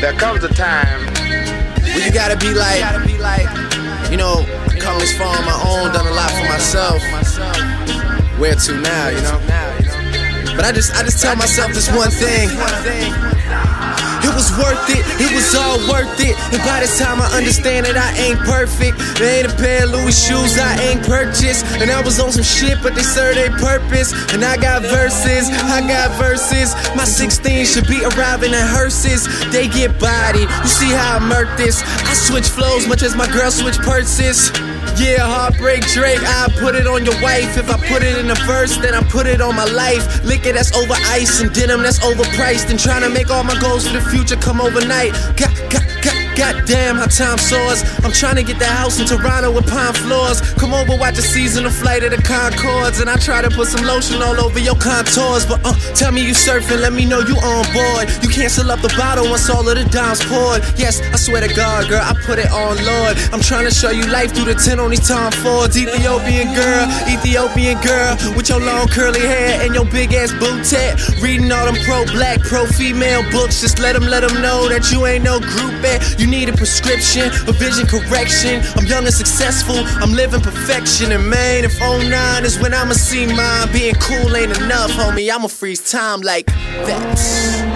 there comes a time where you gotta be like, you know, come this far on my own, done a lot for myself. Where to now, you know? But I just tell myself this one thing. It was worth it was all worth it. And by this time I understand that I ain't perfect. There ain't a pair of Louis shoes I ain't purchased. And I was on some shit, but they serve their purpose. And I got verses. My 16 should be arriving in hearses. They get bodied, you see how I murk this. I switch flows much as my girl switch purses. Yeah, Heartbreak Drake, I put it on your wife. If I put it in the verse, then I put it on my life. Liquor that's over ice and denim that's overpriced. And trying to make all my goals for the future come overnight. Goddamn how time soars. I'm trying to get the house in Toronto with pine floors. Come over, watch the seasonal flight of the Concords. And I try to put some lotion all over your contours. But tell me you surfing, let me know you on board. You cancel up the bottle once all of the dimes poured. Yes, I swear to God, girl, I put it on Lord. I'm trying to show you life through the 10 on these Tom Fords. Ethiopian girl, with your long curly hair and your big ass boot tat. Reading all them pro-black, pro-female books. Just let them know that you ain't no groupie. You need a prescription, a vision correction. I'm young and successful, I'm living perfection. And man, if 09 is when I'ma see mine, being cool ain't enough, homie, I'ma freeze time like that.